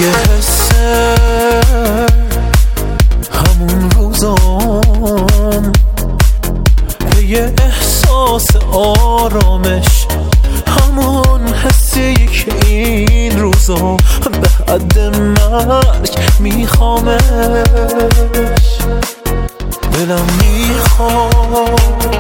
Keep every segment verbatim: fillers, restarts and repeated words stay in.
یه حسه همون روزام، به یه احساس آرامش، همون حسی که این روزا به حد مرگ میخوامش. دلم میخواد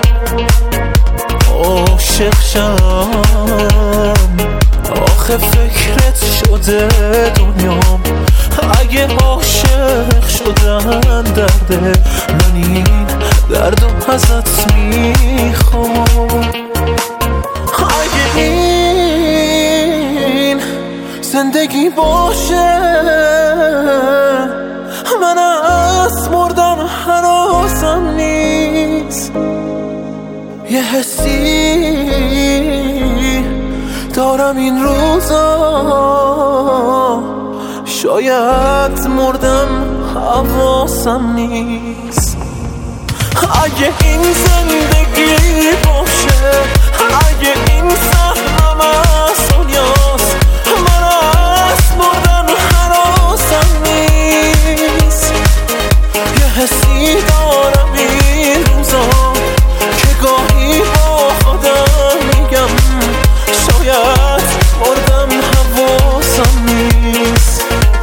عاشق شم، آخه فکرت شده دنیام. اگه عاشق شدن درده، من این دردو ازت میخوام. اگه این زندگی باشه، من از مردن هنوزم نیست. یه حسی دارم این روزا، شاید مردم حواسم نیست. اگه این زندگی باشه، اگه این سهمم از دنیاست، من از مردن هنوزم نیست. یه حسی دارم این روزا که گاهی با خودم میگم، شاید مردم حواسم نیست.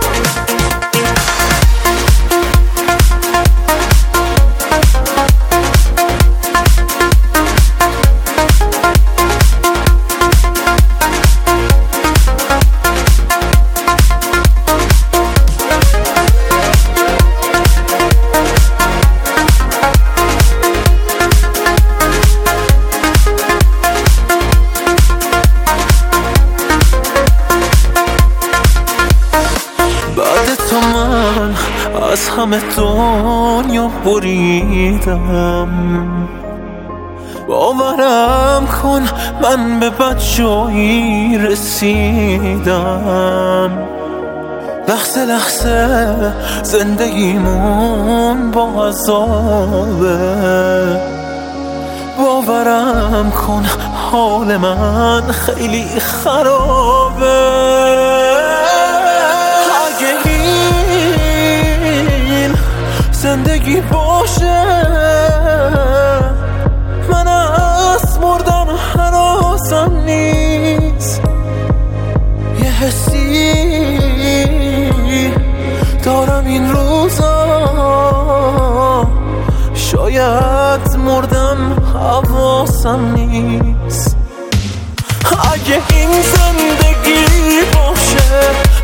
از همه دنیا بریدم، باورم کن من به بدجایی رسیدم. لحظه لحظه زندگیمون با عذابه، باورم کن حال من خیلی خرابه. زندگی باشه، من از مردن هنوزم نیست. یه حسی دارم این روزا، شاید مردم حواسم نیست. اگه این زندگی باشه،